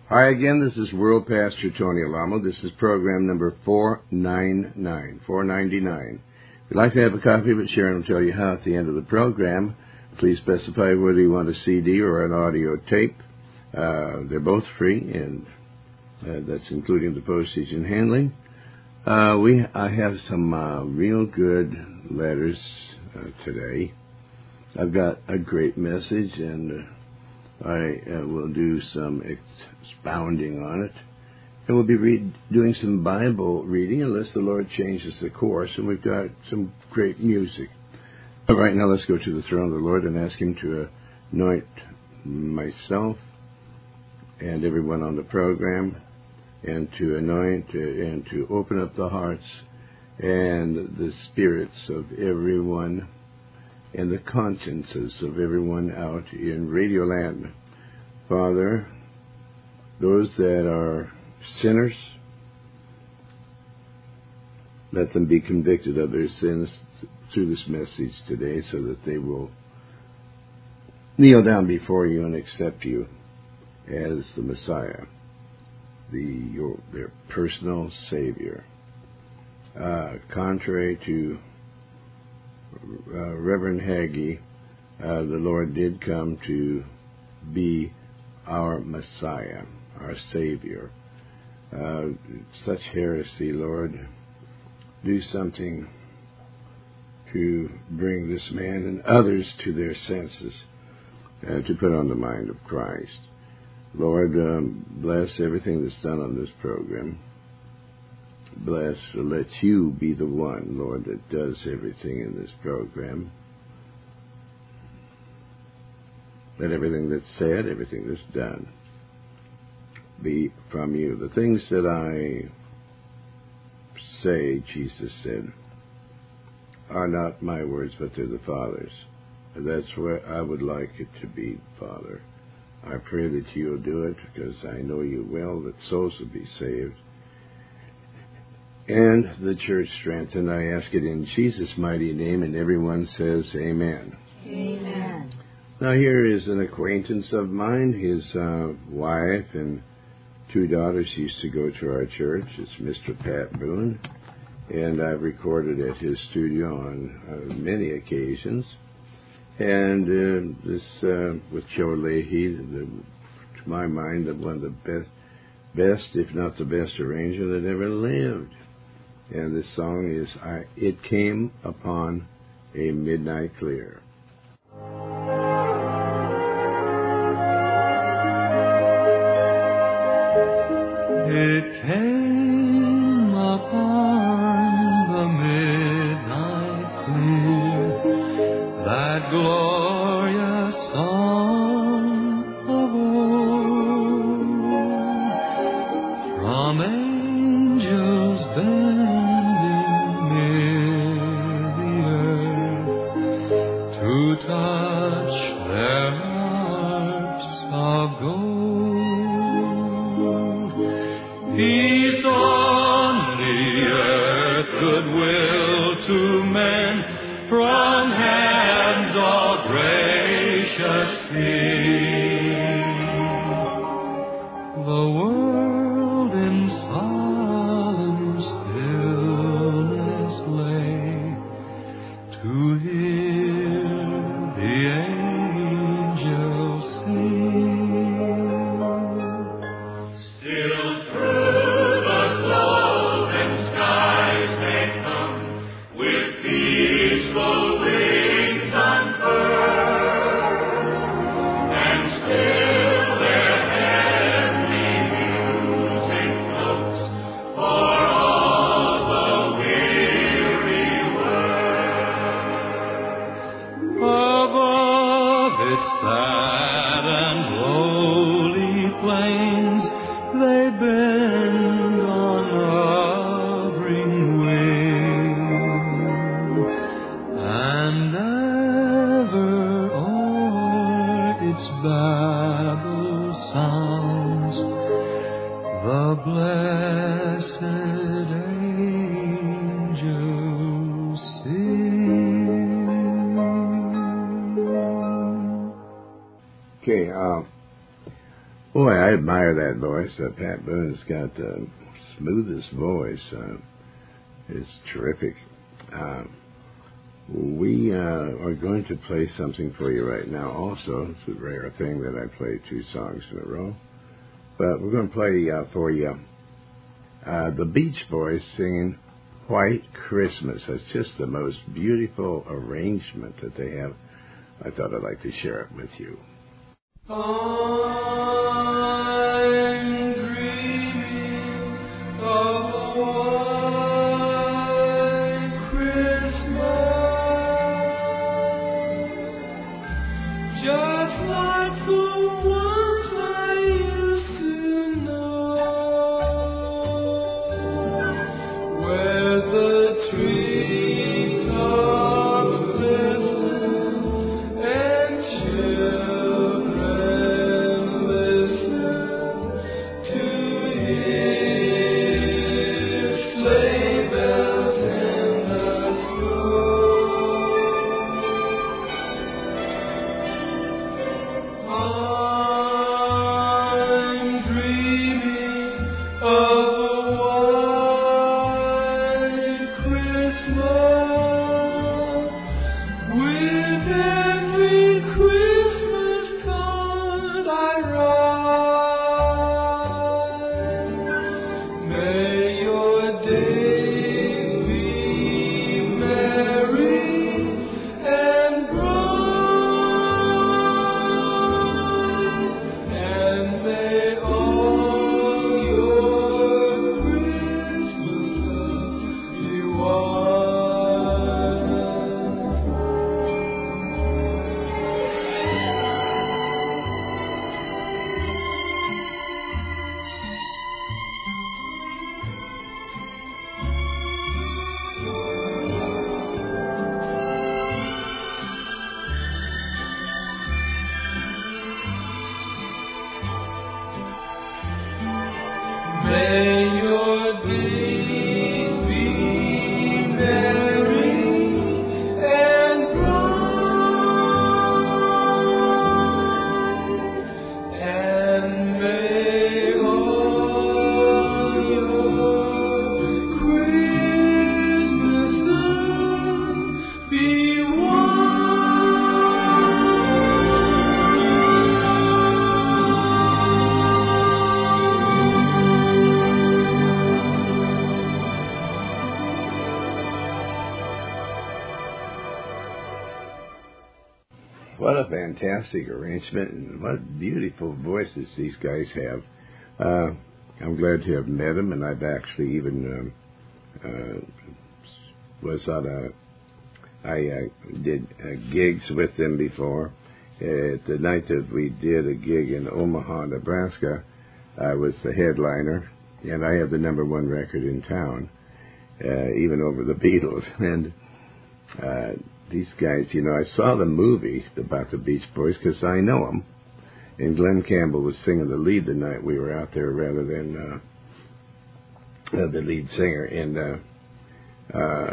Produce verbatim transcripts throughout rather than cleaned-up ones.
Hi again, this is World Pastor Tony Alamo. This is program number four ninety-nine. four ninety-nine. If you'd like to have a copy of it, Sharon will tell you how at the end of the program. Please specify whether you want a C D or an audio tape. Uh, they're both free, and uh, that's including the postage and handling. Uh, we I have some uh, real good letters uh, today. I've got a great message, and uh, I uh, will do some expounding on it. And we'll be read, doing some Bible reading unless the Lord changes the course, and we've got some great music. All right, now let's go to the throne of the Lord and ask Him to anoint myself and everyone on the program, and to anoint uh, and to open up the hearts and the spirits of everyone and the consciences of everyone out in Radio Land. Father, those that are sinners, let them be convicted of their sins through this message today, so that they will kneel down before you and accept you as the Messiah, the your, their personal Savior. Uh, contrary to uh, Reverend Hagee, uh, the Lord did come to be our Messiah, our Savior. Uh, such heresy, Lord. Do something to bring this man and others to their senses, and to put on the mind of Christ. Lord, um, bless everything that's done on this program. Bless, uh, let you be the one, Lord, that does everything in this program. Let everything that's said, everything that's done, be from you. The things that I say, Jesus said, are not my words, but they're the Father's. And that's where I would like it to be, Father. I pray that you'll do it, because I know you will, that souls will be saved and the church strengthened. I ask it in Jesus' mighty name, and everyone says amen. Amen. Now here is an acquaintance of mine. His uh, wife and two daughters used to go to our church. It's Mister Pat Boone, and I've recorded at his studio on uh, many occasions. And uh, this, uh, with Joe Leahy, the, to my mind, one of the best, best, if not the best arranger that ever lived. And this song is I, It Came Upon a Midnight Clear. It came upon the midnight clear, that glorious song of old, from angels bending near the earth to touch their harps of gold. Peace on the earth, goodwill to men, from hands all gracious free. The world in solemn stillness lay, to hear the angels sing. Still through the cloven skies they come, with peaceful wings unfurled, and still their heavenly music floats for all the weary world. Above its sad and lowly plains, they bend on hovering wing, and ever o'er its babel sounds the blessed angels sing. Okay, uh, boy, I admire admire that voice. Uh, Pat Boone's got the smoothest voice. Uh, it's terrific. Uh, we uh, are going to play something for you right now also. It's a rare thing that I play two songs in a row. But we're going to play uh, for you uh, the Beach Boys singing White Christmas. It's just the most beautiful arrangement that they have. I thought I'd like to share it with you. I'm dreaming of a white Christmas, just like the ones I used to know, where the treetops glisten and children listen to hear sleigh bells in the snow. I'm dreaming of a white Christmas, with every Christmas card I write. May your days be merry and bright, and may all your Christmases be white. May your days be merry and bright, and may all your Christmases be What a fantastic arrangement, and what beautiful voices these guys have. Uh, I'm glad to have met them, and I've actually even um, uh, was on a, I uh, did uh, gigs with them before. Uh, the night that we did a gig in Omaha, Nebraska, I was the headliner, and I have the number one record in town, uh, even over the Beatles. And uh, these guys, you know, I saw the movie about the Beach Boys because I know them. And Glenn Campbell was singing the lead the night we were out there rather than uh, uh, the lead singer. And uh, uh,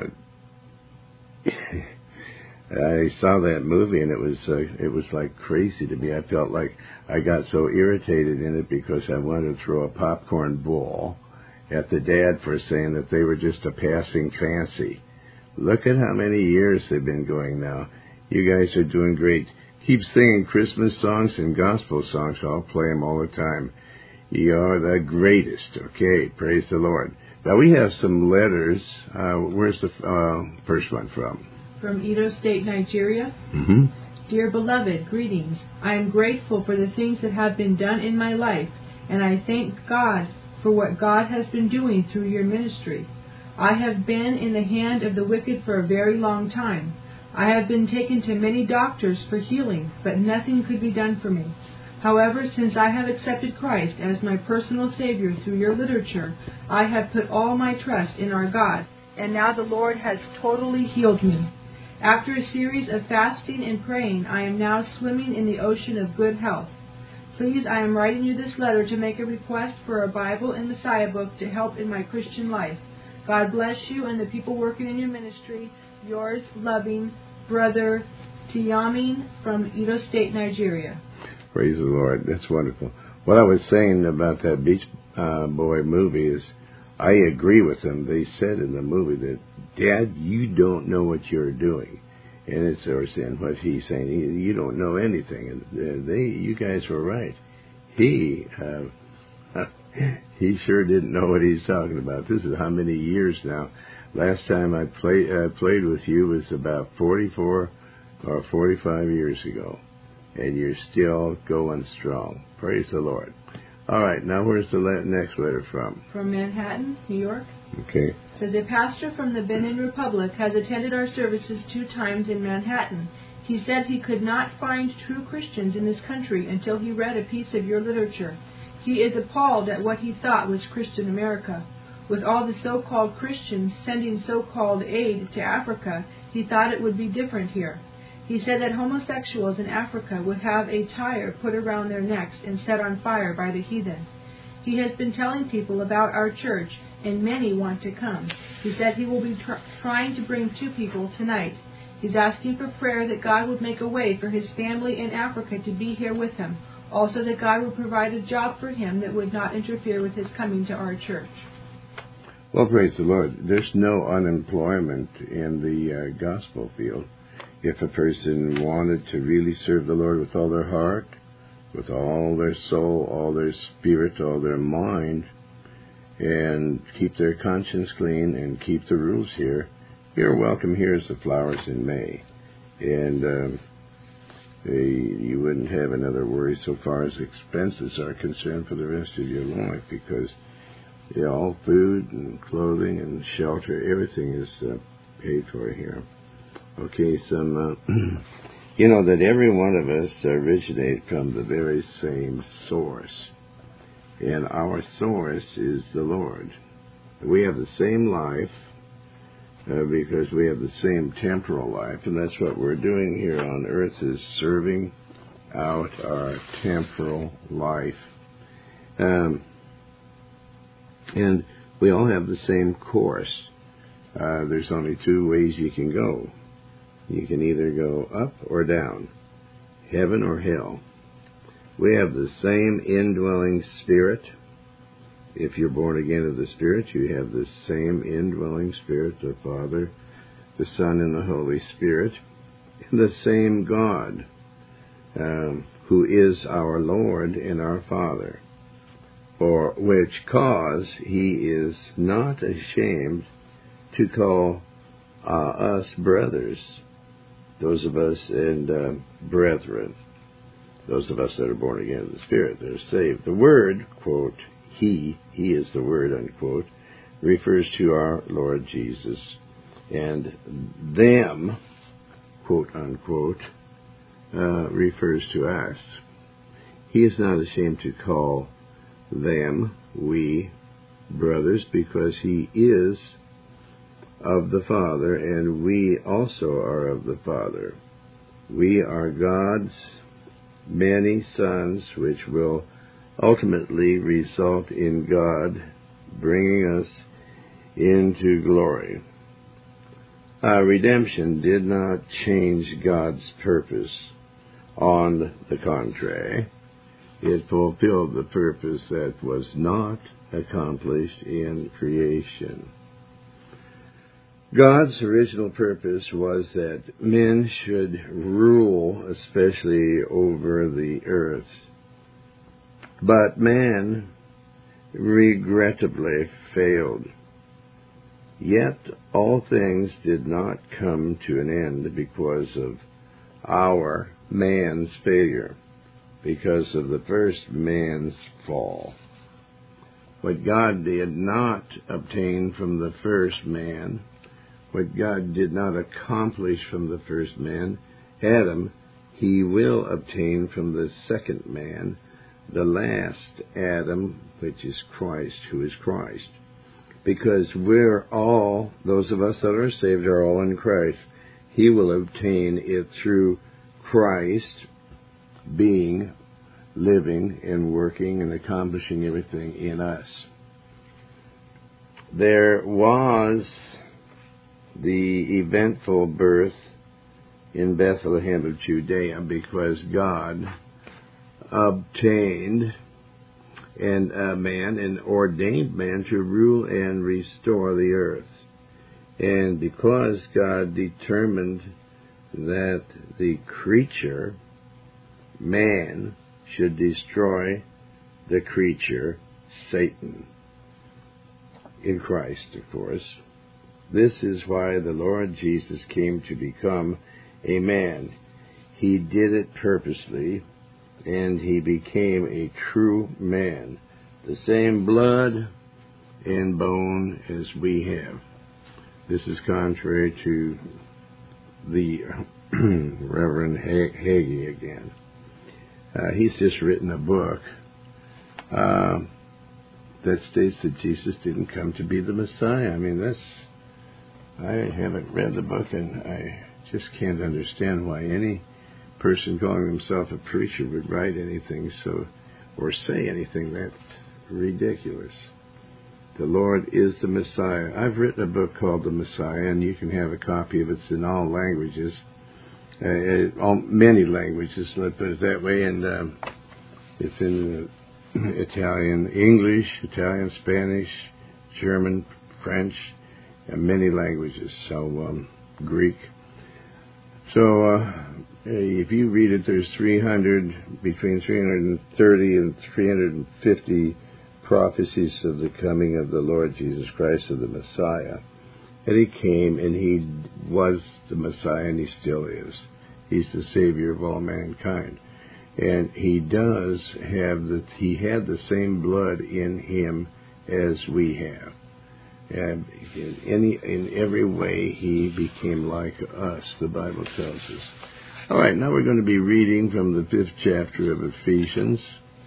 I saw that movie, and it was uh, it was like crazy to me. I felt like I got so irritated in it because I wanted to throw a popcorn ball at the dad for saying that they were just a passing fancy. Look at how many years they've been going now. You guys are doing great. Keep singing Christmas songs and gospel songs. I'll play them all the time. You are the greatest. Okay, praise the Lord. Now we have some letters. Uh, where's the uh, first one from? From Edo State, Nigeria. Mm-hmm. Dear beloved, greetings. I am grateful for the things that have been done in my life, and I thank God for what God has been doing through your ministry. I have been in the hand of the wicked for a very long time. I have been taken to many doctors for healing, but nothing could be done for me. However, since I have accepted Christ as my personal Savior through your literature, I have put all my trust in our God, and now the Lord has totally healed me. After a series of fasting and praying, I am now swimming in the ocean of good health. Please, I am writing you this letter to make a request for a Bible and Messiah book to help in my Christian life. God bless you and the people working in your ministry. Yours loving, Brother Tiamin from Edo State, Nigeria. Praise the Lord. That's wonderful. what I was saying about that Beach uh, Boy movie is I agree with them. They said in the movie that, Dad, you don't know what you're doing. And it's or saying what he's saying. He, you don't know anything. And they, you guys were right. He, uh, he sure didn't know what he's talking about. This is how many years now. Last time I played uh, played with you was about forty-four or forty-five years ago, and you're still going strong. Praise the Lord. All right, now where's the le- next letter from? From Manhattan, New York. Okay. It says, a pastor from the Benin Republic has attended our services two times in Manhattan. He said he could not find true Christians in this country until he read a piece of your literature. He is appalled at what he thought was Christian America. With all the so-called Christians sending so-called aid to Africa, he thought it would be different here. He said that homosexuals in Africa would have a tire put around their necks and set on fire by the heathen. He has been telling people about our church, and many want to come. He said he will be tr- trying to bring two people tonight. He's asking for prayer that God would make a way for his family in Africa to be here with him. Also that God would provide a job for him that would not interfere with his coming to our church. Well, praise the Lord. There's no unemployment in the uh, gospel field. If a person wanted to really serve the Lord with all their heart, with all their soul, all their spirit, all their mind, and keep their conscience clean and keep the rules here, you're welcome here as the flowers in May. And um, they, you wouldn't have another worry so far as expenses are concerned for the rest of your life, because you know, all food and clothing and shelter, everything is uh, paid for here. Okay, some, uh, you know that every one of us originate from the very same source. And our source is the Lord. We have the same life uh, because we have the same temporal life. And that's what we're doing here on earth, is serving out our temporal life. Um, and we all have the same course. Uh, there's only two ways you can go. You can either go up or down, heaven or hell. We have the same indwelling Spirit. If you're born again of the Spirit, you have the same indwelling Spirit, the Father, the Son, and the Holy Spirit, and the same God, um, who is our Lord and our Father, for which cause he is not ashamed to call uh, us brothers, those of us and uh, brethren, those of us that are born again of the Spirit, that are saved. The word, quote, he, he is the word, unquote, refers to our Lord Jesus. And them, quote, unquote, uh, refers to us. He is not ashamed to call them, we, brothers, because he is of the Father, and we also are of the Father. We are God's many sons, which will ultimately result in God bringing us into glory. Our redemption did not change God's purpose. On the contrary, it fulfilled the purpose that was not accomplished in creation. God's original purpose was that men should rule, especially over the earth. But man regrettably failed. Yet all things did not come to an end because of our man's failure, because of the first man's fall. What God did not obtain from the first man, what God did not accomplish from the first man, Adam, he will obtain from the second man, the last Adam, which is Christ, who is Christ. Because we're all, those of us that are saved, are all in Christ. He will obtain it through Christ being, living, and working and accomplishing everything in us. There was the eventful birth in Bethlehem of Judea because God obtained and uh, man, and ordained man to rule and restore the earth. And because God determined that the creature, man, should destroy the creature, Satan, in Christ, of course, this is why the Lord Jesus came to become a man. He did it purposely, and he became a true man, the same blood and bone as we have. This is contrary to the Reverend Hagee again. Uh, he's just written a book uh, that states that Jesus didn't come to be the Messiah. I mean, that's, I haven't read the book, and I just can't understand why any person calling himself a preacher would write anything so, or say anything that's ridiculous. The Lord is the Messiah. I've written a book called The Messiah, and you can have a copy of it. It's in all languages, uh, all, many languages, let's put it that way, and um, it's in uh, Italian, English, Italian, Spanish, German, French, and many languages, so um, Greek. So uh, if you read it, there's three hundred, between three hundred thirty and three hundred fifty prophecies of the coming of the Lord Jesus Christ, of the Messiah. And he came, and he was the Messiah, and he still is. He's the Savior of all mankind. And he does have the, he had the same blood in him as we have. And in any, in every way, he became like us, the Bible tells us. All right, now we're going to be reading from the fifth chapter of Ephesians.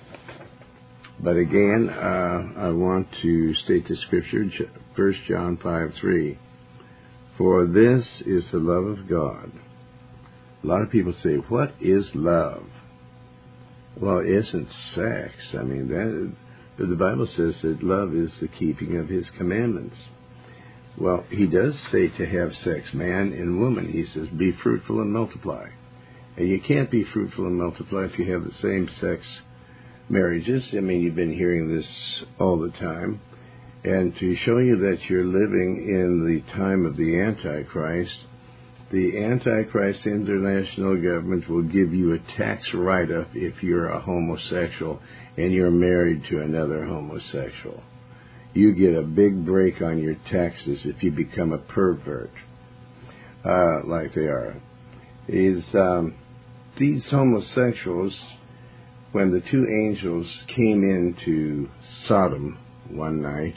But again, uh, I want to state the scripture, First John five three. For this is the love of God. A lot of people say, what is love? Well, it isn't sex. I mean, that, the Bible says that love is the keeping of his commandments. Well, he does say to have sex, man and woman. He says, be fruitful and multiply. And you can't be fruitful and multiply if you have the same sex marriages. I mean, you've been hearing this all the time. And to show you that you're living in the time of the Antichrist, the Antichrist international government will give you a tax write-up if you're a homosexual and you're married to another homosexual. You get a big break on your taxes if you become a pervert, uh, like they are. Is um, these homosexuals, when the two angels came into Sodom one night,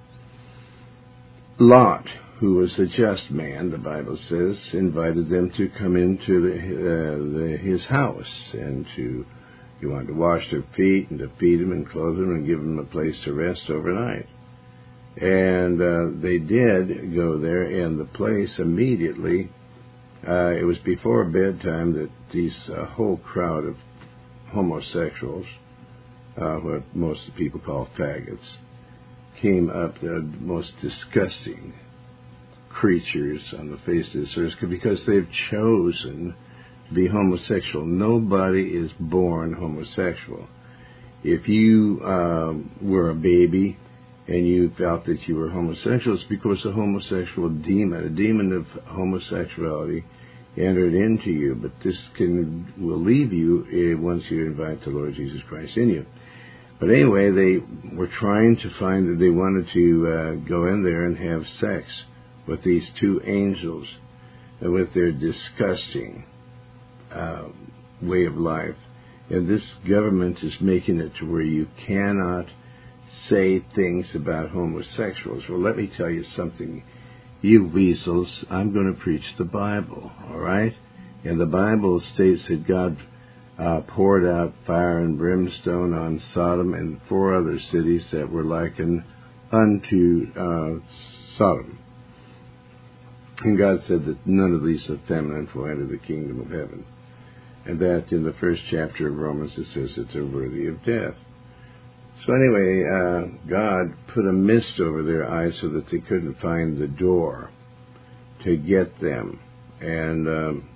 Lot, who was a just man, the Bible says, invited them to come into the, uh, the, his house, and to, he wanted to wash their feet and to feed them and clothe them and give them a place to rest overnight. And uh, they did go there, and the place immediately, uh, it was before bedtime that these uh, whole crowd of homosexuals, uh, what most people call faggots, came up, the most disgusting creatures on the face of this earth, because they've chosen to be homosexual. Nobody is born homosexual. If you um, were a baby and you felt that you were homosexual, it's because a homosexual demon, a demon of homosexuality, entered into you. But this can will leave you uh, once you invite the Lord Jesus Christ in you. But anyway, they were trying to find that they wanted to uh, go in there and have sex with these two angels, and with their disgusting uh, way of life. And this government is making it to where you cannot say things about homosexuals. Well, let me tell you something, you weasels. I'm going to preach the Bible, all right? And the Bible states that God uh, poured out fire and brimstone on Sodom and four other cities that were likened unto uh, Sodom. And God said that none of these effeminate will enter the kingdom of heaven. And that in the first chapter of Romans it says that they're worthy of death. So anyway, uh, God put a mist over their eyes so that they couldn't find the door to get them. And um,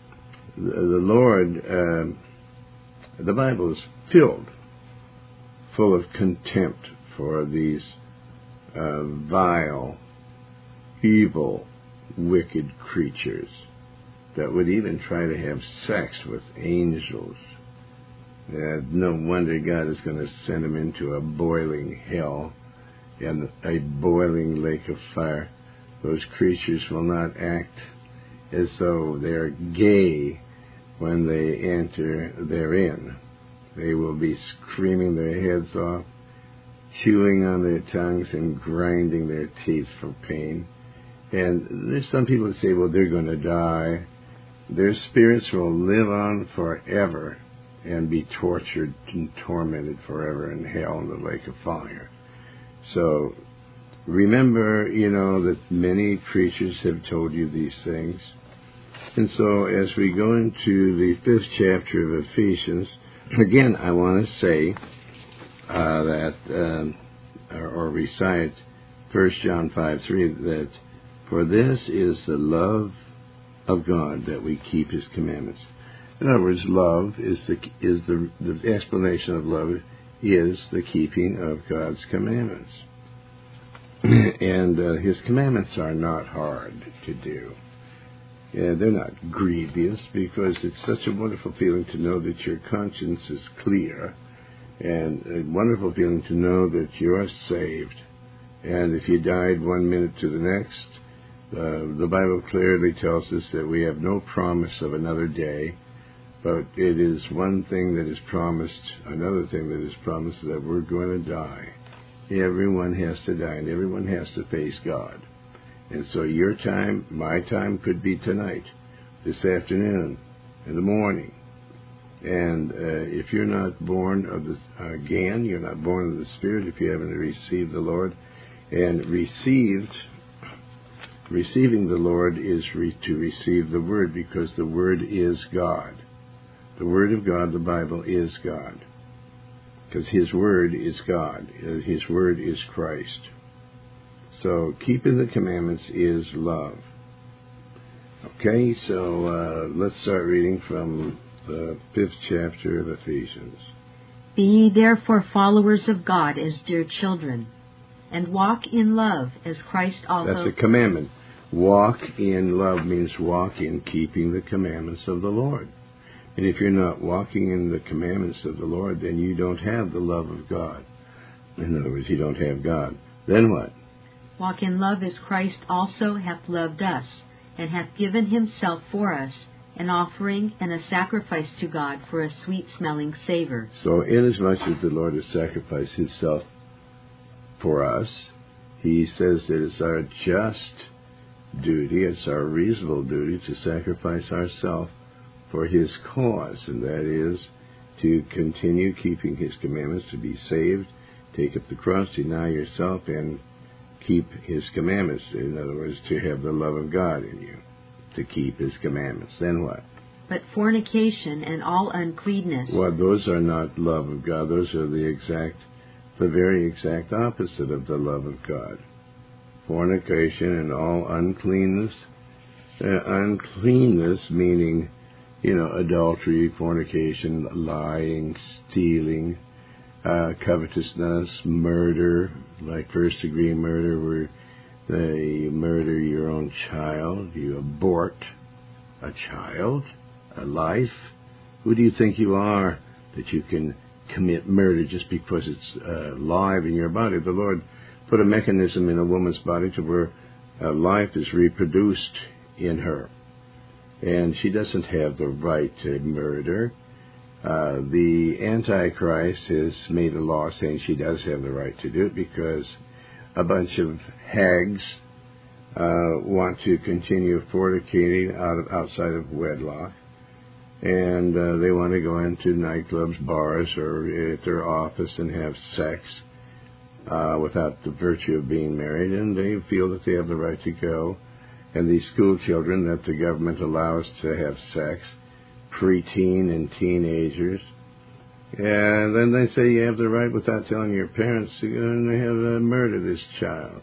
the, the Lord, uh, the Bible is filled, full of contempt for these uh, vile, evil, wicked creatures that would even try to have sex with angels. Uh, no wonder God is going to send them into a boiling hell and a boiling lake of fire. Those creatures will not act as though they're gay when they enter therein. They will be screaming their heads off, chewing on their tongues and grinding their teeth for pain. And there's some people that say, well, they're going to die. Their spirits will live on forever and be tortured and tormented forever in hell in the lake of fire. So remember, you know, that many preachers have told you these things. And so as we go into the fifth chapter of Ephesians, again, I want to say uh, that, uh, or, or recite First John five three, that for this is the love of God, that we keep His commandments. In other words, love is the is the, the explanation of love is the keeping of God's commandments. And uh, His commandments are not hard to do. Yeah, they're not grievous, because it's such a wonderful feeling to know that your conscience is clear, and a wonderful feeling to know that you are saved. And if you died one minute to the next, uh, the Bible clearly tells us that we have no promise of another day, but it is one thing that is promised, another thing that is promised, that we're going to die. Everyone has to die, and everyone has to face God. And so your time, my time, could be tonight, this afternoon, in the morning. And uh, if you're not born of the again, you're not born of the Spirit, if you haven't received the Lord, and received, receiving the Lord is re- to receive the Word, because the Word is God. The Word of God, the Bible, is God. Because His Word is God. His Word is Christ. So keeping the commandments is love. Okay, so uh, let's start reading from the fifth chapter of Ephesians. Be ye therefore followers of God as dear children, and walk in love as Christ also... That's a commandment. Walk in love means walk in keeping the commandments of the Lord. And if you're not walking in the commandments of the Lord, then you don't have the love of God. In other words, you don't have God. Then what? Walk in love as Christ also hath loved us, and hath given Himself for us, an offering and a sacrifice to God for a sweet-smelling savor. So inasmuch as the Lord has sacrificed Himself for us, He says that it's our just duty, it's our reasonable duty to sacrifice ourselves for His cause, and that is to continue keeping His commandments, to be saved, take up the cross, deny yourself, and keep His commandments. In other words, to have the love of God in you, to keep His commandments. Then what? But fornication and all uncleanness... Well, those are not love of God. Those are the exact, the very exact opposite of the love of God. Fornication and all uncleanness. Uh, uncleanness meaning, you know, adultery, fornication, lying, stealing, Uh, covetousness, murder, like first-degree murder, where they murder your own child, you abort a child, a life. Who do you think you are that you can commit murder just because it's uh, live in your body? The Lord put a mechanism in a woman's body to where uh, life is reproduced in her, and she doesn't have the right to murder. Uh, the Antichrist has made a law saying she does have the right to do it, because a bunch of hags uh, want to continue fornicating out of, outside of wedlock, and uh, they want to go into nightclubs, bars, or at their office and have sex uh, without the virtue of being married, and they feel that they have the right to go. And these school children that the government allows to have sex, preteen and teenagers, and then they say you have the right, without telling your parents, to go and they have uh, murder this child.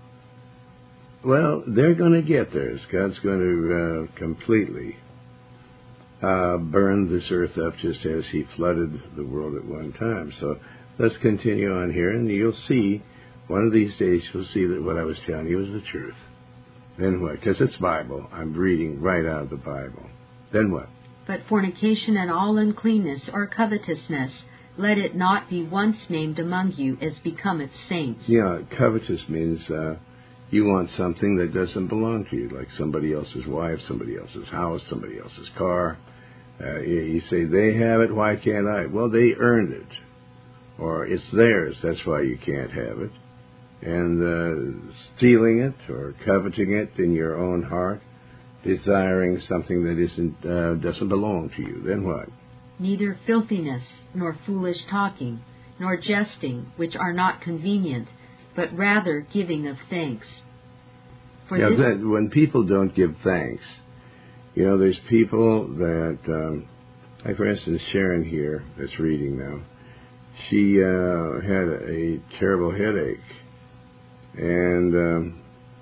Well, they're going to get theirs. God's going to uh, completely uh, burn this earth up, just as He flooded the world at one time. So let's continue on here, and you'll see, one of these days, you'll see that what I was telling you is the truth. Then what? Because it's Bible. I'm reading right out of the Bible. Then what? But fornication and all uncleanness or covetousness, let it not be once named among you as becometh saints. Yeah, covetous means uh, you want something that doesn't belong to you, like somebody else's wife, somebody else's house, somebody else's car. Uh, you, you say, they have it, why can't I? Well, they earned it. Or it's theirs, that's why you can't have it. And uh, stealing it or coveting it in your own heart, desiring something that isn't uh, doesn't belong to you, then what? Neither filthiness, nor foolish talking, nor jesting, which are not convenient, but rather giving of thanks. For yeah, this... that, when people don't give thanks, you know, there's people that, um, like for instance, Sharon here, that's reading now, she uh, had a terrible headache, and um,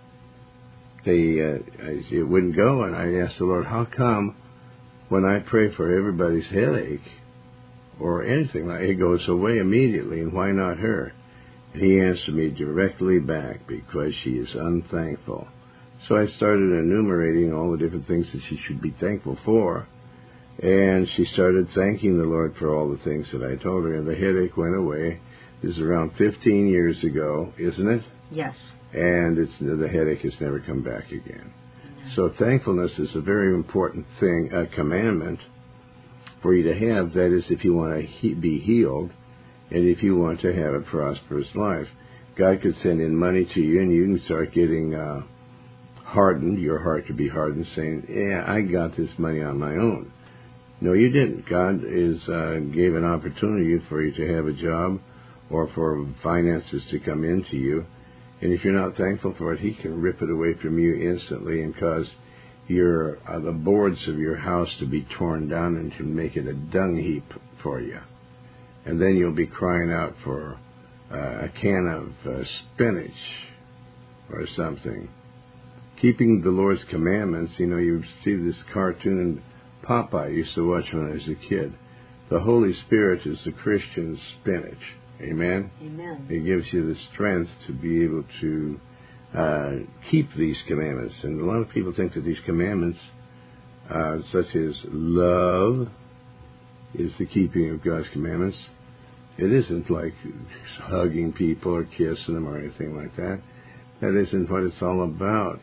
they uh, it wouldn't go, and I asked the Lord, how come when I pray for everybody's headache or anything like it goes away immediately, and why not her? And he answered me directly back, because she is unthankful. So I started enumerating all the different things that she should be thankful for, and she started thanking the Lord for all the things that I told her, and the headache went away. This is around fifteen years ago, isn't it? Yes. And it's the headache has never come back again. So thankfulness is a very important thing, a commandment for you to have. That is, if you want to he- be healed, and if you want to have a prosperous life. God could send in money to you, and you can start getting uh, hardened, your heart could be hardened, saying, yeah, I got this money on my own. No, you didn't. God is uh, gave an opportunity for you to have a job or for finances to come into you. And if you're not thankful for it, He can rip it away from you instantly and cause your uh, the boards of your house to be torn down and to make it a dung heap for you. And then you'll be crying out for uh, a can of uh, spinach or something. Keeping the Lord's commandments, you know, you see this cartoon Popeye I used to watch when I was a kid. The Holy Spirit is the Christian spinach. Amen? Amen. It gives you the strength to be able to uh, keep these commandments. And a lot of people think that these commandments, uh, such as love, is the keeping of God's commandments. It isn't like hugging people or kissing them or anything like that. That isn't what it's all about,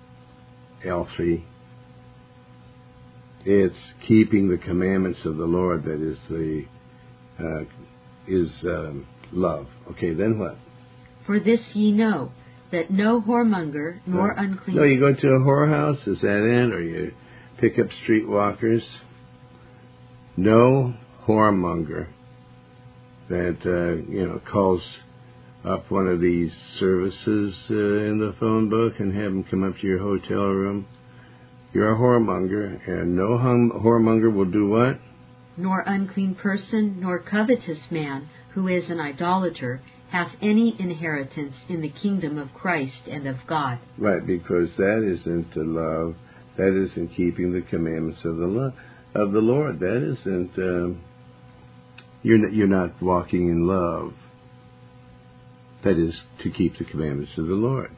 Elfie. It's keeping the commandments of the Lord that is the uh, is um, love. Okay, then what? For this ye know, that no whoremonger nor no. unclean... No, you go to a whorehouse, is that it? Or you pick up streetwalkers? No whoremonger that, uh, you know, calls up one of these services uh, in the phone book and have them come up to your hotel room. You're a whoremonger, and no hum- whoremonger will do what? Nor unclean person, nor covetous man, who is an idolater, hath any inheritance in the kingdom of Christ and of God. Right, because that isn't the love, that isn't keeping the commandments of the lo- of the Lord. That isn't, um, you're not, you're not walking in love. That is to keep the commandments of the Lord.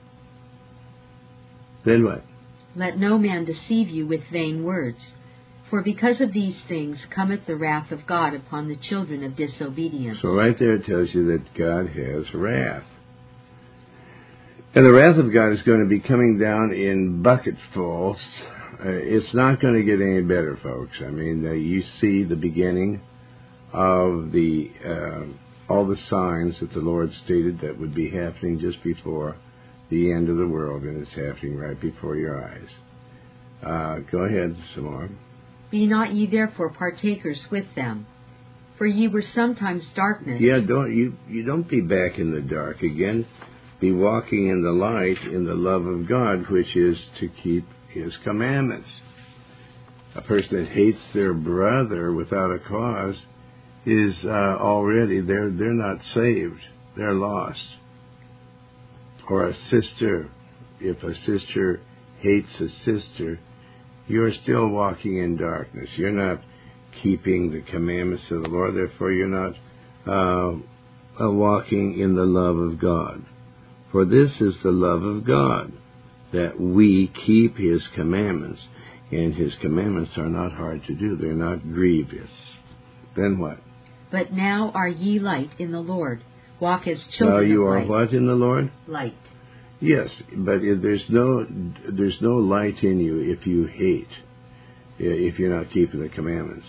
Then what? Let no man deceive you with vain words. For because of these things cometh the wrath of God upon the children of disobedience. So right there it tells you that God has wrath. And the wrath of God is going to be coming down in bucketfuls. Uh, it's not going to get any better, folks. I mean, uh, you see the beginning of the uh, all the signs that the Lord stated that would be happening just before the end of the world, and it's happening right before your eyes. Uh, go ahead, some more. Be not ye therefore partakers with them, for ye were sometimes darkness. Yeah, don't you you don't be back in the dark again. Be walking in the light, in the love of God, which is to keep His commandments. A person that hates their brother without a cause is uh, already they're they're not saved. They're lost. Or a sister, if a sister hates a sister, you're still walking in darkness. You're not keeping the commandments of the Lord. Therefore, you're not uh, uh, walking in the love of God. For this is the love of God, that we keep His commandments. And His commandments are not hard to do. They're not grievous. Then what? But now are ye light in the Lord. Walk as children Now you of are light. what in the Lord? Light. Yes, but if there's no there's no light in you if you hate, if you're not keeping the commandments.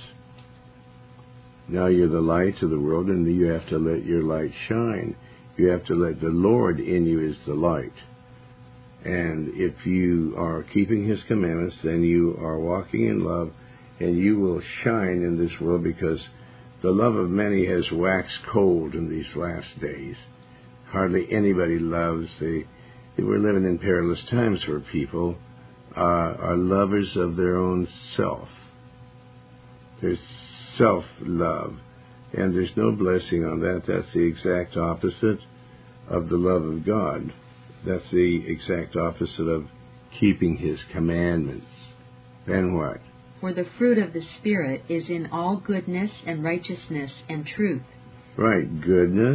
Now you're the light of the world, and you have to let your light shine. You have to let the Lord in you is the light. And if you are keeping His commandments, then you are walking in love, and you will shine in this world, because the love of many has waxed cold in these last days. Hardly anybody loves. They, they we're living in perilous times where people uh, are lovers of their own self. There's self-love, and there's no blessing on that. That's the exact opposite of the love of God. That's the exact opposite of keeping His commandments. Then what? For the fruit of the Spirit is in all goodness and righteousness and truth. Right, goodness,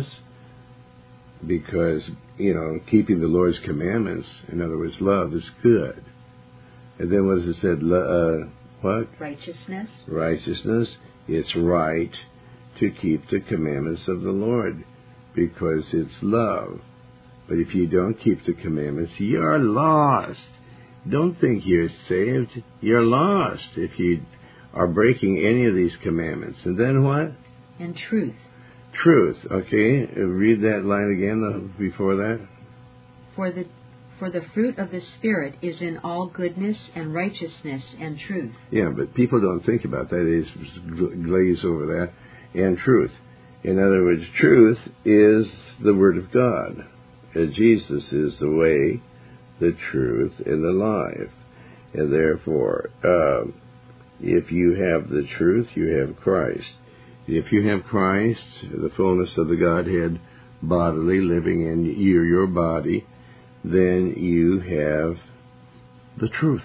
because, you know, keeping the Lord's commandments, in other words, love, is good. And then what does it say? Uh, what? Righteousness. Righteousness. It's right to keep the commandments of the Lord, because it's love. But if you don't keep the commandments, you're lost. Don't think you're saved. You're lost if you are breaking any of these commandments. And then what? And truth. Truth. Okay, read that line again uh, before that. For the for the fruit of the Spirit is in all goodness and righteousness and truth. Yeah, but people don't think about that. They just glaze over that. And truth. In other words, truth is the Word of God. And Jesus is the way, the truth, and the life. And therefore, uh, if you have the truth, you have Christ. If you have Christ, the fullness of the Godhead bodily living in you, your body, then you have the truth.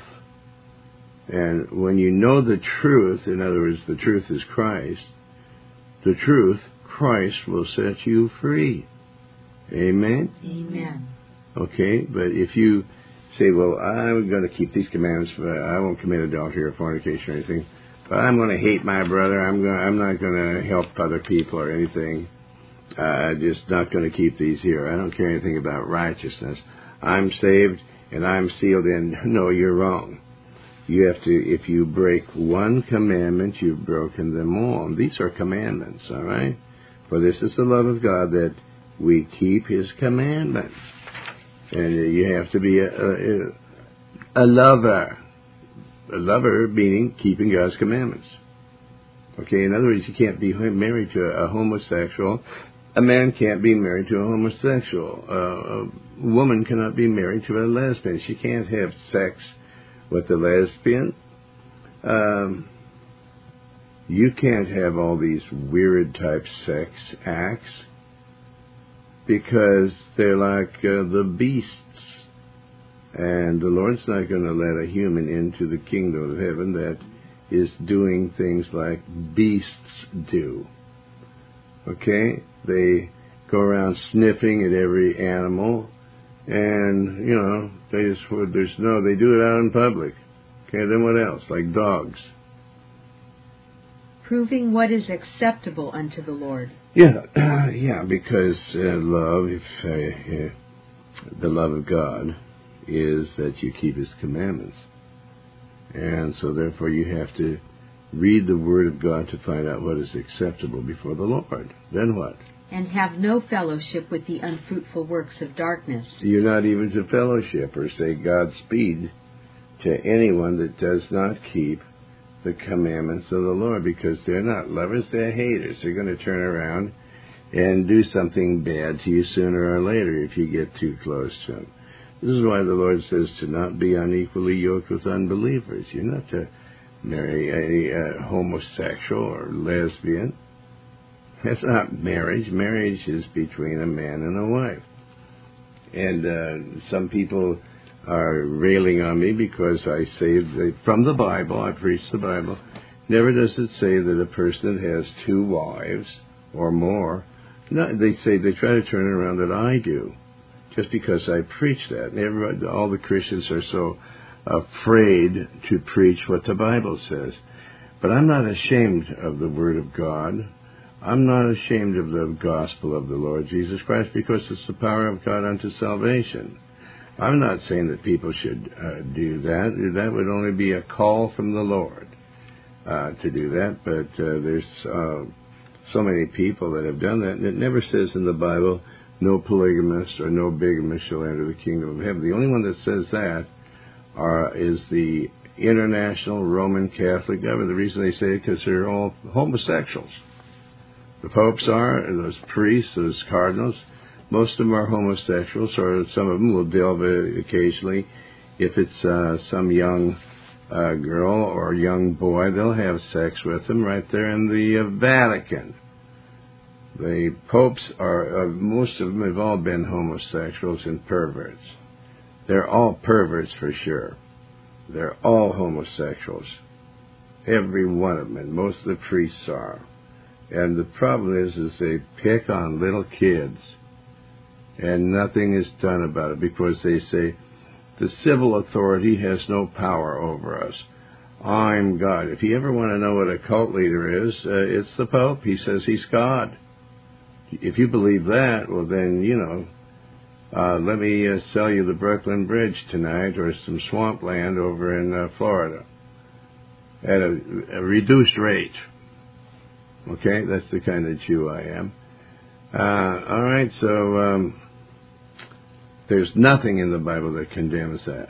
And when you know the truth, in other words, the truth is Christ, the truth, Christ will set you free. Amen? Amen. Okay, but if you say, well, I'm going to keep these commandments, but I won't commit adultery or fornication or anything, but I'm going to hate my brother, I'm going, I'm not going to help other people or anything, I'm uh, just not going to keep these here. I don't care anything about righteousness. I'm saved and I'm sealed in. No, you're wrong. You have to, if you break one commandment, you've broken them all. These are commandments, all right? For this is the love of God, that we keep His commandments. And you have to be a, a, a lover. A lover meaning keeping God's commandments. Okay, in other words, you can't be married to a homosexual. A man can't be married to a homosexual. Uh, a woman cannot be married to a lesbian. She can't have sex with a lesbian. Um, you can't have all these weird type sex acts, because they're like uh, the beasts. And the Lord's not going to let a human into the kingdom of heaven that is doing things like beasts do. Okay? They go around sniffing at every animal, and, you know, they just, there's no, they do it out in public. Okay, then what else? Like dogs. Proving what is acceptable unto the Lord. Yeah, uh, yeah, because uh, love, if uh, uh, the love of God is that you keep His commandments. And so therefore you have to read the Word of God to find out what is acceptable before the Lord. Then what? And have no fellowship with the unfruitful works of darkness. You're not even to fellowship or say Godspeed to anyone that does not keep the commandments of the Lord, because they're not lovers, they're haters. They're going to turn around and do something bad to you sooner or later if you get too close to them. This is why the Lord says to not be unequally yoked with unbelievers. You're not to marry a uh, homosexual or lesbian. That's not marriage. Marriage is between a man and a wife. And uh, some people are railing on me because I say that from the Bible, I preach the Bible, never does it say that a person has two wives or more No, they say they try to turn it around that I do, just because I preach that. And everybody, all the Christians are so afraid to preach what the Bible says. But I'm not ashamed of the Word of God. I'm not ashamed of the gospel of the Lord Jesus Christ, because it's the power of God unto salvation. I'm not saying that people should uh, do that. That would only be a call from the Lord uh, to do that. But uh, there's uh, so many people that have done that. And it never says in the Bible, no polygamist or no bigamist shall enter the kingdom of heaven. The only one that says that are, is the International Roman Catholic Government. The reason they say it is because they're all homosexuals. The popes are, those priests, those cardinals. Most of them are homosexuals, or some of them will delve occasionally. If it's uh, some young uh, girl or young boy, they'll have sex with them right there in the uh, Vatican. The popes are, uh, most of them have all been homosexuals and perverts. They're all perverts for sure. They're all homosexuals. Every one of them, and most of the priests are. And the problem is, is they pick on little kids, and nothing is done about it, because they say the civil authority has no power over us. I'm God. If you ever want to know what a cult leader is, uh, it's the Pope. He says he's God. If you believe that, well then, you know, uh, let me uh, sell you the Brooklyn Bridge tonight, or some swampland over in uh, Florida at a, a reduced rate. Okay, that's the kind of Jew I am. Uh, all right, so um, there's nothing in the Bible that condemns that.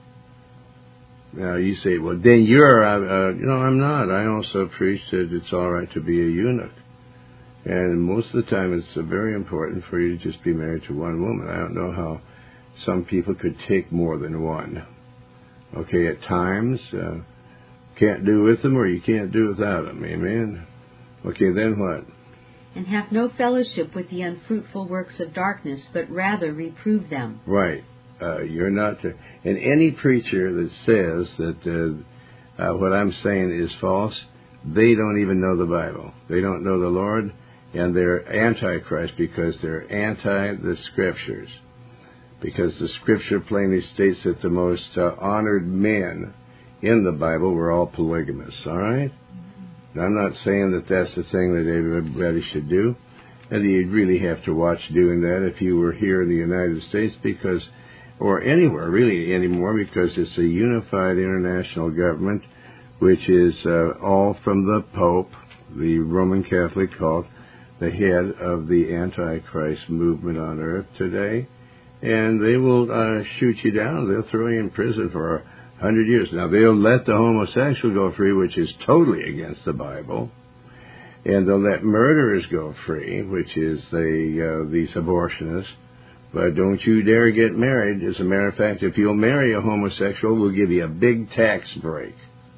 Now you say, well, then you're, uh, uh, you know, I'm not. I also preach that it's all right to be a eunuch. And most of the time it's uh, very important for you to just be married to one woman. I don't know how some people could take more than one. Okay, at times, uh, can't do with them, or you can't do without them. Amen. Okay, then what? And have no fellowship with the unfruitful works of darkness, but rather reprove them. Right. Uh, you're not to... And any preacher that says that uh, uh, what I'm saying is false, they don't even know the Bible. They don't know the Lord, and they're antichrist because they're anti the Scriptures. Because the Scripture plainly states that the most uh, honored men in the Bible were all polygamists, all right? I'm not saying that that's the thing that everybody should do, and you'd really have to watch doing that if you were here in the United States, because, or anywhere really anymore, because it's a unified international government, which is uh, all from the Pope, the Roman Catholic cult, the head of the Antichrist movement on earth today, and they will uh, shoot you down. They'll throw you in prison for a hundred years. Now, they'll let the homosexual go free, which is totally against the Bible. And they'll let murderers go free, which is the, uh, these abortionists. But don't you dare get married. As a matter of fact, if you'll marry a homosexual, we'll give you a big tax break.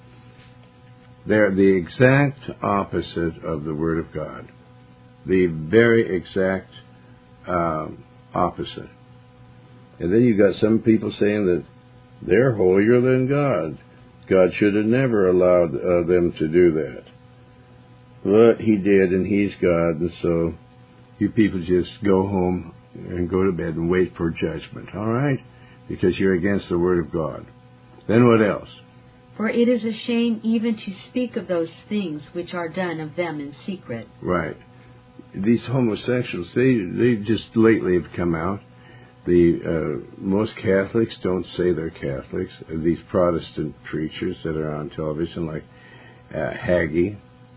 They're the exact opposite of the Word of God. The very exact uh, opposite. And then you've got some people saying that they're holier than God. God should have never allowed uh, them to do that. But He did, and He's God, and so you people just go home and go to bed and wait for judgment, all right? Because you're against the Word of God. Then what else? For it is a shame even to speak of those things which are done of them in secret. Right. These homosexuals, they, they just lately have come out. The uh, most Catholics don't say they're Catholics. These Protestant preachers that are on television, like uh, Hagee,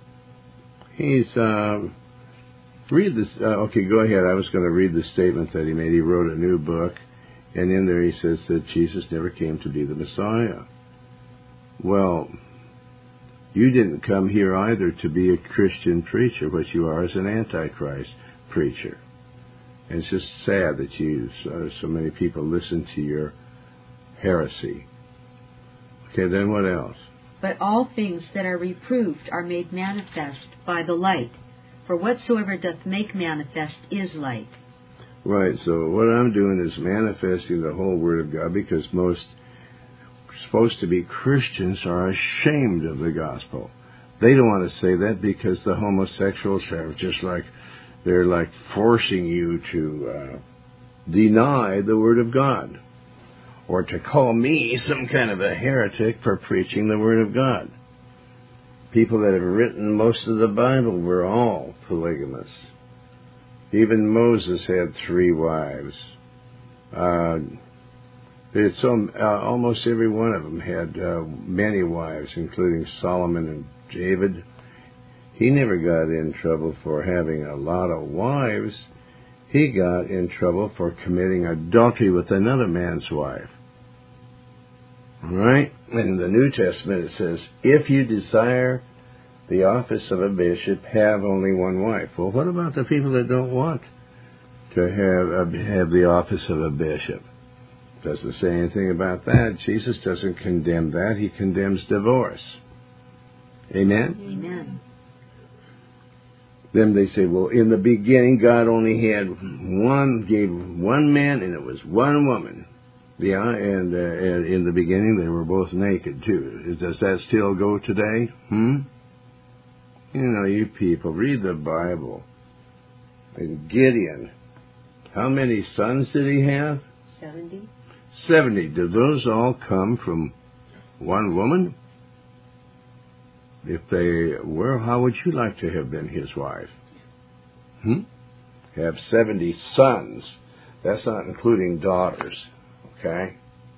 he's uh, read this. Uh, okay, go ahead. I was going to read the statement that he made. He wrote a new book, and in there he says that Jesus never came to be the Messiah. Well, you didn't come here either to be a Christian preacher. What you are is an Antichrist preacher. And it's just sad that you, uh, so many people listen to your heresy. Okay, then what else? But all things that are reproved are made manifest by the light. For whatsoever doth make manifest is light. Right, so what I'm doing is manifesting the whole Word of God, because most supposed to be Christians are ashamed of the gospel. They don't want to say that because the homosexuals are just like, They're like forcing you to uh, deny the Word of God, or to call me some kind of a heretic for preaching the Word of God. People that have written most of the Bible were all polygamous. Even Moses had three wives. Uh, it's so, uh, almost every one of them had uh, many wives, including Solomon and David. He never got in trouble for having a lot of wives. He got in trouble for committing adultery with another man's wife. All right? In the New Testament it says, if you desire the office of a bishop, have only one wife. Well, what about the people that don't want to have, uh, have the office of a bishop? Doesn't say anything about that. Jesus doesn't condemn that. He condemns divorce. Amen? Amen. Then they say, well, in the beginning, God only had one, gave one man, and it was one woman. Yeah, and, uh, and in the beginning, they were both naked, too. Does that still go today? Hmm? You know, you people, read the Bible. And Gideon, how many sons did he have? Seventy. Seventy. Did those all come from one woman? If they were, how would you like to have been his wife? Hmm? Have seventy sons. That's not including daughters. Okay?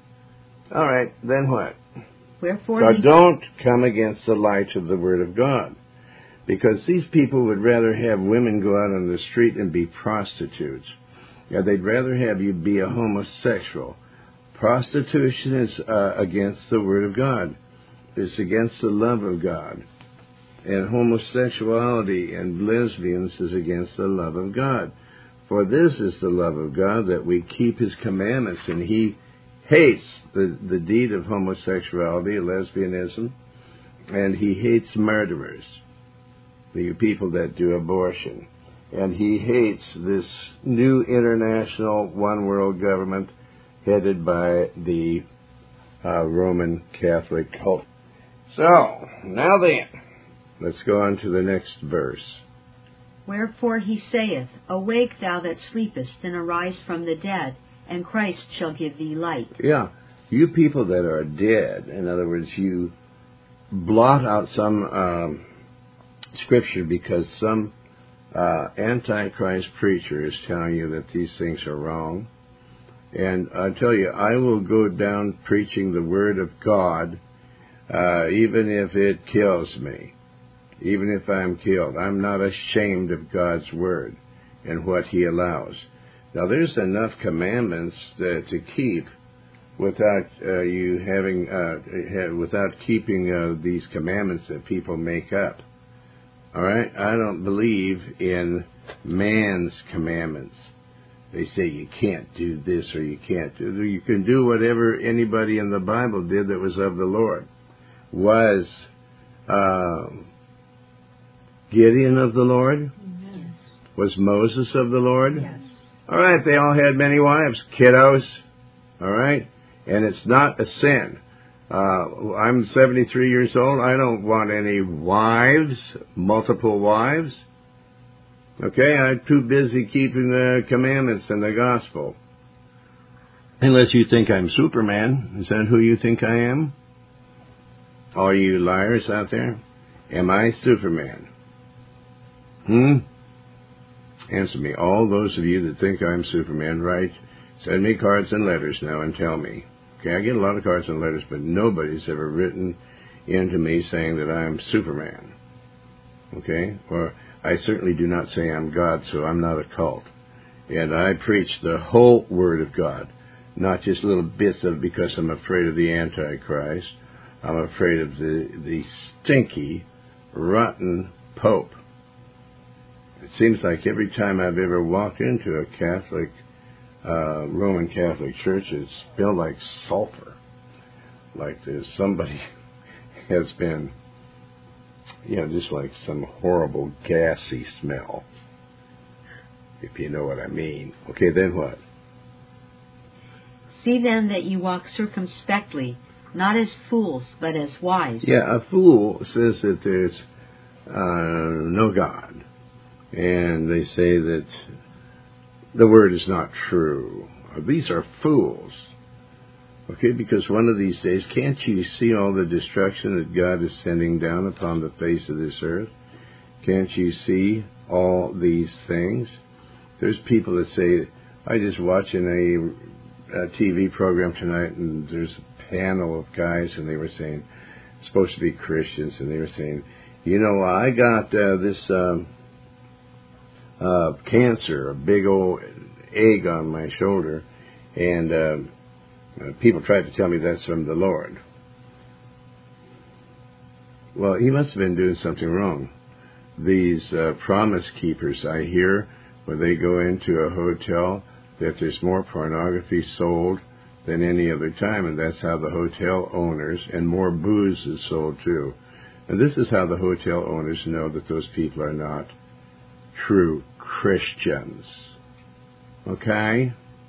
All right, then what? Wherefore So he... don't come against the light of the Word of God. Because these people would rather have women go out on the street and be prostitutes. Yeah, they'd rather have you be a homosexual. Prostitution is uh, against the Word of God. It's against the love of God. And homosexuality and lesbians is against the love of God. For this is the love of God, that we keep His commandments. And He hates the, the deed of homosexuality, lesbianism, and He hates murderers, the people that do abortion. And He hates this new international one world government headed by the uh, Roman Catholic cult. So, now then, let's go on to the next verse. Wherefore he saith, Awake, thou that sleepest, and arise from the dead, and Christ shall give thee light. Yeah, you people that are dead, in other words, you blot out some um, scripture because some uh, antichrist preacher is telling you that these things are wrong. And I tell you, I will go down preaching the Word of God, uh, even if it kills me, even if I'm killed. I'm not ashamed of God's Word and what He allows. Now, there's enough commandments to, to keep without uh, you having, uh, ha- without keeping uh, these commandments that people make up. All right? I don't believe in man's commandments. They say you can't do this or you can't do that. You can do whatever anybody in the Bible did that was of the Lord. Was uh, Gideon of the Lord? Yes. Was Moses of the Lord? Yes. All right, they all had many wives, kiddos. All right? And it's not a sin. Uh, I'm seventy-three years old. I don't want any wives, multiple wives. Okay, I'm too busy keeping the commandments and the gospel. Unless you think I'm Superman. Is that who you think I am? All you liars out there? Am I Superman? Hmm? Answer me. All those of you that think I'm Superman, write, send me cards and letters now and tell me. Okay, I get a lot of cards and letters, but nobody's ever written into me saying that I'm Superman. Okay? Or I certainly do not say I'm God, so I'm not a cult. And I preach the whole Word of God, not just little bits of it because I'm afraid of the Antichrist. I'm afraid of the, the stinky, rotten Pope. It seems like every time I've ever walked into a Catholic, uh, Roman Catholic church, it smelled like sulfur. Like there's somebody has been, you know, just like some horrible gassy smell, if you know what I mean. Okay, then what? See then that you walk circumspectly, not as fools, but as wise. Yeah, a fool says that there's uh, no God. and they say that the word is not true. These are fools. Okay, because one of these days, can't you see all the destruction that God is sending down upon the face of this earth? Can't you see all these things? There's people that say, I just watching a, a T V program tonight, and there's a panel of guys, and they were saying, supposed to be Christians, and they were saying, you know, I got uh, this um, uh, cancer, a big old egg on my shoulder, and uh, people tried to tell me that's from the Lord. Well, he must have been doing something wrong. These uh, promise keepers, I hear, when they go into a hotel, that there's more pornography sold than any other time, and that's how the hotel owners, and more booze is sold too. And this is how the hotel owners know that those people are not true Christians. Okay?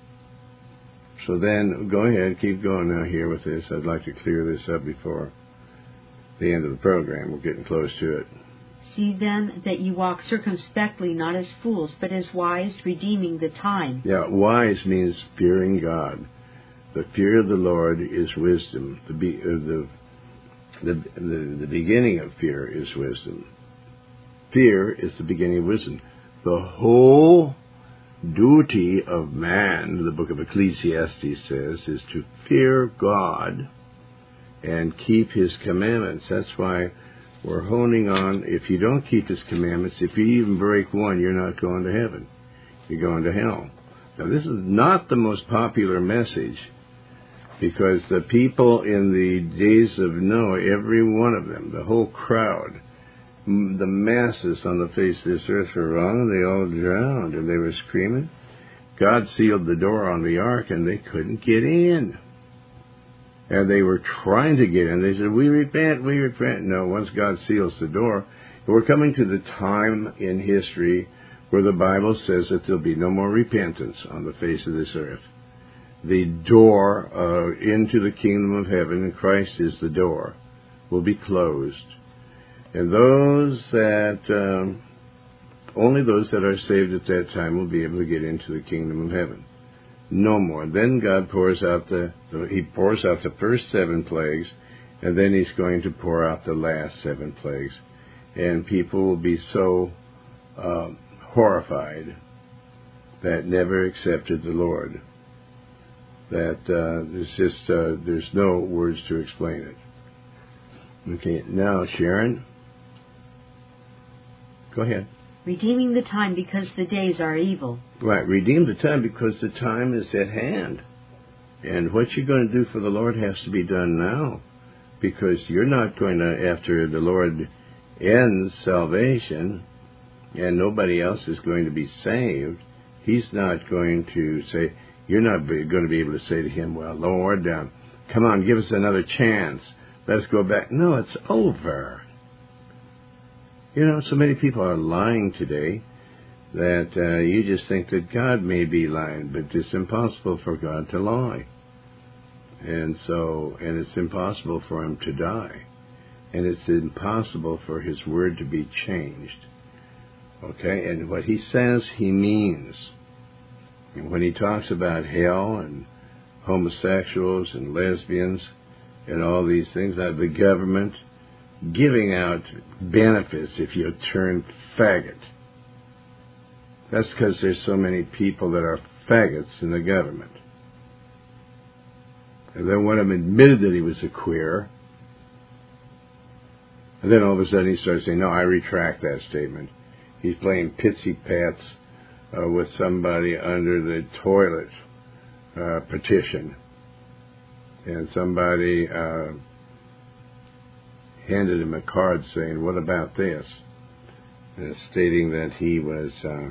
So then, go ahead, keep going now here with this. I'd like to clear this up before the end of the program. We're getting close to it. See then that you walk circumspectly, not as fools, but as wise, redeeming the time. Yeah, wise means fearing God. The fear of the Lord is wisdom. The be, uh, the, the the the beginning of fear is wisdom. Fear is the beginning of wisdom. The whole duty of man, the book of Ecclesiastes says, is to fear God and keep His commandments. That's why we're honing on, if you don't keep His commandments, if you even break one, you're not going to heaven. You're going to hell. Now, this is not the most popular message, because the people in the days of Noah, every one of them, the whole crowd, the masses on the face of this earth were wrong, and they all drowned, and they were screaming. God sealed the door on the ark, and they couldn't get in. And they were trying to get in. They said, we repent, we repent. No, once God seals the door, we're coming to the time in history where the Bible says that there'll be no more repentance on the face of this earth. The door uh, into the kingdom of heaven, and Christ is the door, will be closed. And those that, um, only those that are saved at that time will be able to get into the kingdom of heaven. No more. Then God pours out the, the, He pours out the first seven plagues, and then He's going to pour out the last seven plagues. And people will be so uh, horrified that never accepted the Lord that uh, there's just, uh, there's no words to explain it. Okay, now Sharon, go ahead. Redeeming the time because the days are evil. Right, redeem the time because the time is at hand. And what you're going to do for the Lord has to be done now, because you're not going to, after the Lord ends salvation and nobody else is going to be saved, He's not going to say, you're not going to be able to say to Him, well, Lord, uh, come on, give us another chance. Let's go back. No, it's over. You know, so many people are lying today that uh, you just think that God may be lying, but it's impossible for God to lie. And so, and it's impossible for Him to die. And it's impossible for His word to be changed. Okay? And what He says, He means. And when He talks about hell and homosexuals and lesbians and all these things, that the government giving out benefits if you turn faggot. That's because there's so many people that are faggots in the government. And then one of them admitted that he was a queer. And then all of a sudden he started saying, no, I retract that statement. He's playing pitsy pats uh, with somebody under the toilet uh, petition. And somebody uh, handed him a card saying, what about this? And stating that he was uh,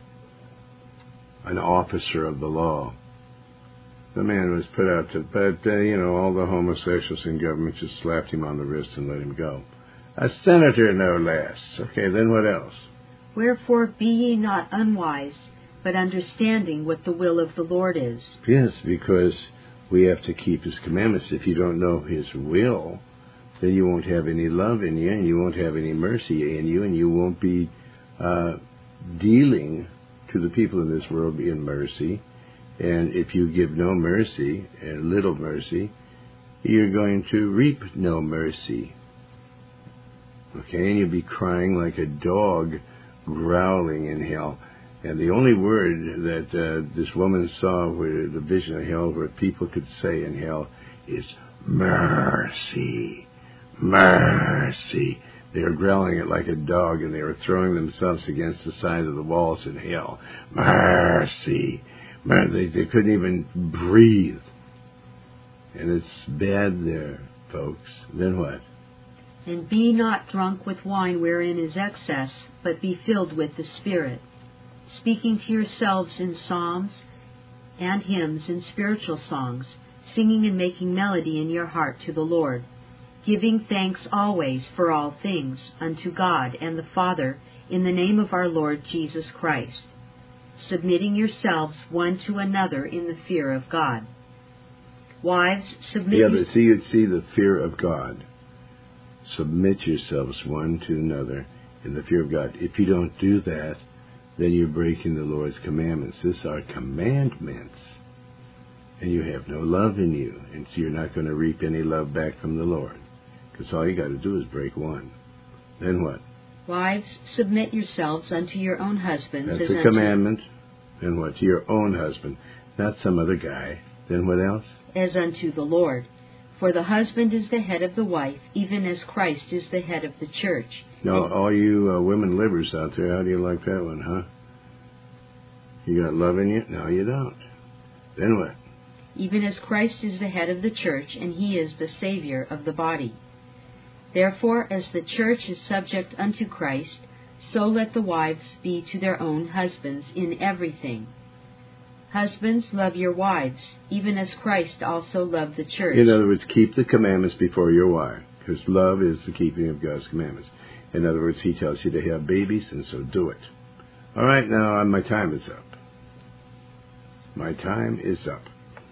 an officer of the law. The man was put out to, but, uh, you know, all the homosexuals in government just slapped him on the wrist and let him go. A senator, no less. Okay, then what else? Wherefore be ye not unwise, but understanding what the will of the Lord is. Yes, because we have to keep His commandments. If you don't know His will, then you won't have any love in you, and you won't have any mercy in you, and you won't be uh, dealing to the people in this world in mercy. And if you give no mercy, and little mercy, you're going to reap no mercy. Okay, and you'll be crying like a dog growling in hell. And the only word that uh, this woman saw, where the vision of hell, where people could say in hell, is mercy, mercy. They were growling it like a dog, and they were throwing themselves against the side of the walls in hell. Mercy. They, they couldn't even breathe. And it's bad there, folks. Then what? And be not drunk with wine wherein is excess, but be filled with the Spirit, speaking to yourselves in psalms and hymns and spiritual songs, singing and making melody in your heart to the Lord, giving thanks always for all things unto God and the Father in the name of our Lord Jesus Christ, submitting yourselves one to another in the fear of God. Wives, submit Yeah, but see, you see the fear of God. Submit yourselves one to another in the fear of God. If you don't do that, then you're breaking the Lord's commandments. These are commandments. And you have no love in you. And so you're not going to reap any love back from the Lord. Because all you got to do is break one. Then what? Wives, submit yourselves unto your own husbands. That's as a unto commandment. And what? To your own husband. Not some other guy. Then what else? As unto the Lord. For the husband is the head of the wife, even as Christ is the head of the church. Now, all you uh, women livers out there, how do you like that one, huh? You got love in you? No, you don't. Then what? Even as Christ is the head of the church, and he is the Savior of the body. Therefore, as the church is subject unto Christ, so let the wives be to their own husbands in everything. Husbands, love your wives, even as Christ also loved the church. In other words, keep the commandments before your wife, because love is the keeping of God's commandments. In other words, he tells you to have babies, and so do it. All right, now my time is up. My time is up.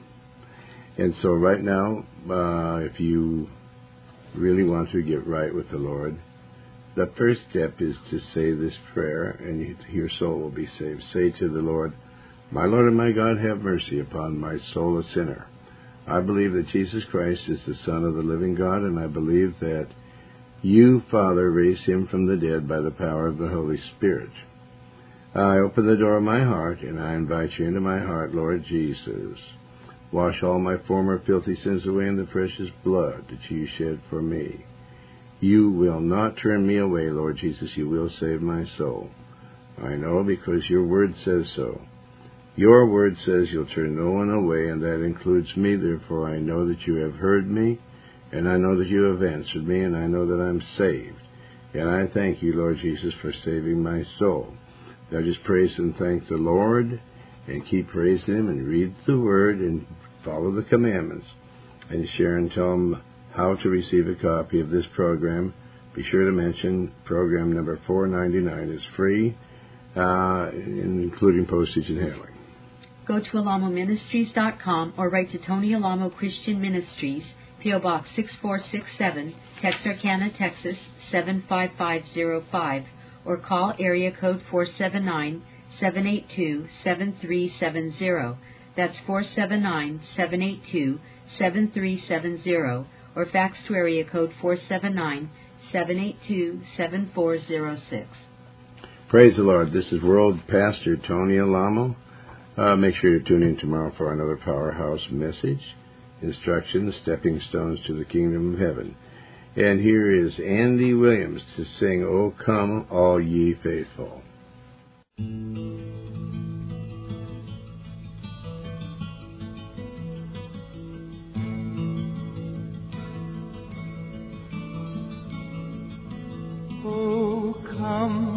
And so right now, uh, if you really want to get right with the Lord, the first step is to say this prayer, and your soul will be saved. Say to the Lord, my Lord and my God, have mercy upon my soul, a sinner. I believe that Jesus Christ is the Son of the living God, and I believe that you, Father, raised him from the dead by the power of the Holy Spirit. I open the door of my heart, and I invite you into my heart, Lord Jesus. Wash all my former filthy sins away in the precious blood that you shed for me. You will not turn me away, Lord Jesus. You will save my soul. I know because your word says so. Your word says you'll turn no one away, and that includes me. Therefore, I know that you have heard me, and I know that you have answered me, and I know that I'm saved. And I thank you, Lord Jesus, for saving my soul. Now just praise and thank the Lord, and keep praising him, and read the word, and follow the commandments. And share and tell them how to receive a copy of this program. Be sure to mention program number four ninety-nine is free, uh, including postage and handling. Go to alamo ministries dot com or write to Tony Alamo Christian Ministries, P O Box six four six seven, Texarkana, Texas seven five five zero five, or call area code four seven nine, seven eight two, seven three seven zero. That's four seven nine, seven eight two, seven three seven zero, or fax to area code four seven nine, seven eight two, seven four zero six. Praise the Lord. This is World Pastor Tony Alamo. Uh, make sure you tune in tomorrow for another Powerhouse message, instructions, stepping stones to the kingdom of heaven. And here is Andy Williams to sing, O Come All Ye Faithful. Oh, come